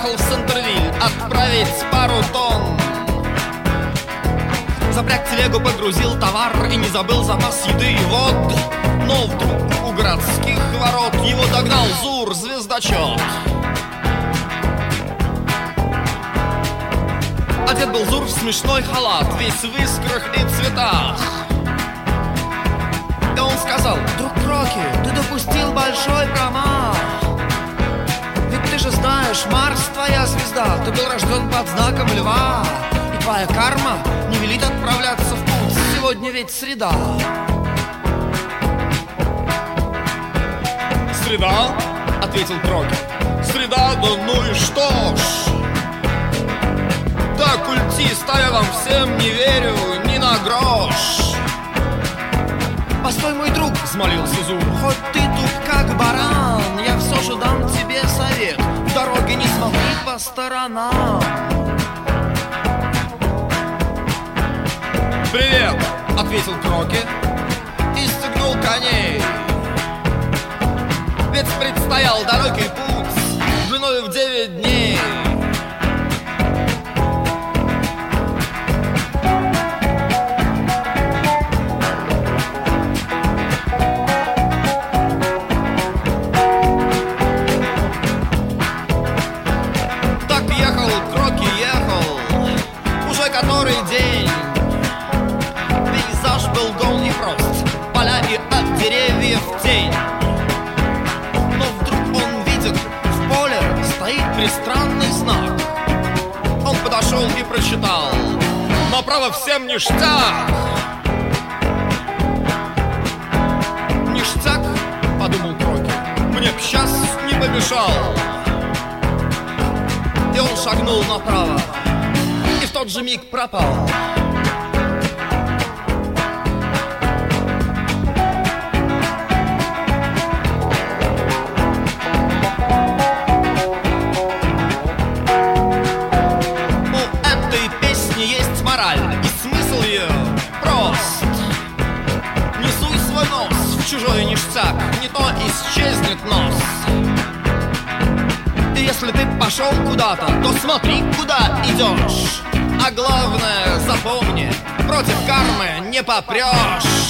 поехал в Центрвиль отправить пару тонн. Запряг телегу, погрузил товар и не забыл запас еды и вод. Но вдруг у городских ворот его догнал Зур, звездочет. Одет был Зур в смешной халат, весь в искрах и цветах. И он сказал: друг Кроки, ты допустил большой промах. Ведь ты же знаешь, Марс твоя звезда, ты был рожден под знаком льва. И твоя карма не велит отправляться в путь, сегодня ведь среда. Среда? — ответил Кроки. Среда, да ну и что ж. Да, культист, а я вам всем не верю ни на грош. Постой, мой друг, — взмолился Зур, — хоть ты туп как баран, я все же дам тебе совет: в дороге не смотри по сторонам. «Привет!» — ответил Кроки и стегнул коней. Ведь предстоял далекий путь длиною в 9 дней. Так ехал Кроки, ехал уже который день. Пейзаж был гол и прост, поля и от деревьев тень. Странный знак. Он подошел и прочитал: направо всем ништяк. Ништяк, подумал Кроки, мне б сейчас не помешал. И он шагнул направо и в тот же миг пропал. И смысл ее прост: не суй свой нос в чужой ништяк, не то исчезнет нос. И если ты пошел куда-то, то смотри, куда идешь. А главное, запомни, против кармы не попрешь.